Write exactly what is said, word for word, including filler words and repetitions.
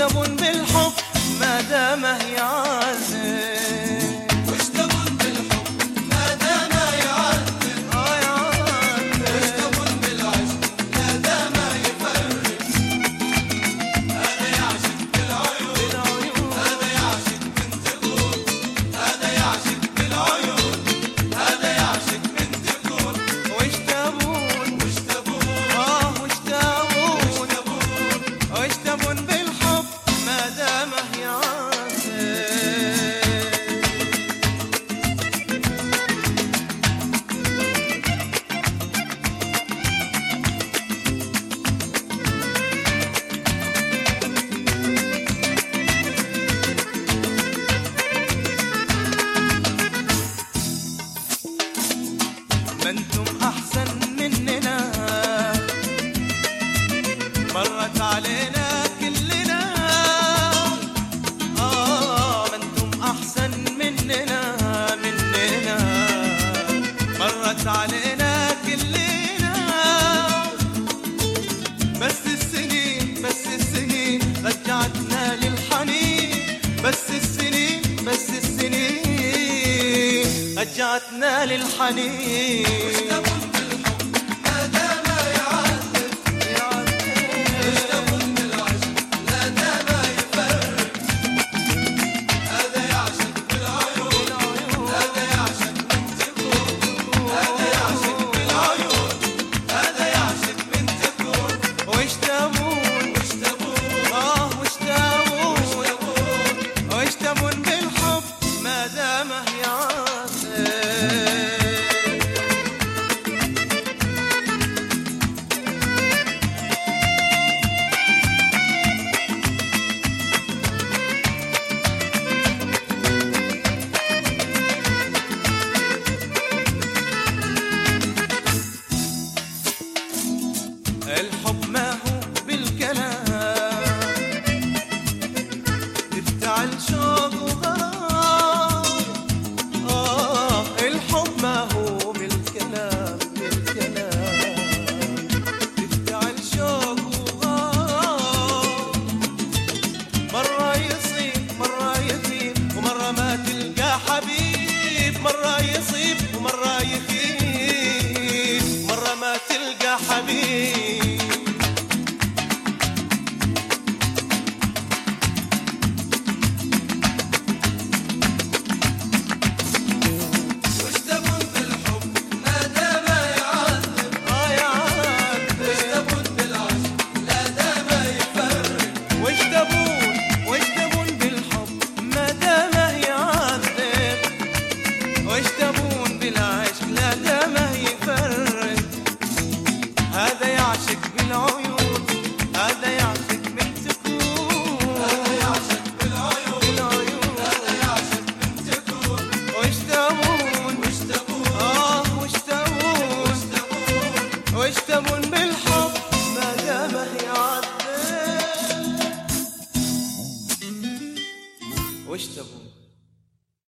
تبون بالحب ما دام يعذب؟ وش تبون بالحب ما دام يعذب؟ آه يعذب. وش تبون بالعشق ما دام يفرق؟ هذا يعشق بالعيون، هذا يعشق من تكون، هذا يعشق بالعيون، هذا يعشق من تكون. وش تبون وش تبون آه وش تبون وش تبون وش تبون بالحب ما دام يعذب؟ ما انتم احسن مننا، مرت علينا كلنا. اه ما انتم احسن مننا مننا، مرت علينا كلنا. بس السنين بس السنين رجعتنا للحنين، بس السنين بس السنين رجعتنا للحنين. وش تبون بالحب ما دام يعذب؟ وش تبون بالعشق ما دام يفرق؟ هذا يعشق بالعيون، هذا يعشق من تكون، هذا يعشق بالعيون، هذا يعشق من تكون. وش تبون وش تبون آه وش تبون وش تبون وش تبون بالحب ما دام يعذب؟ الحب ما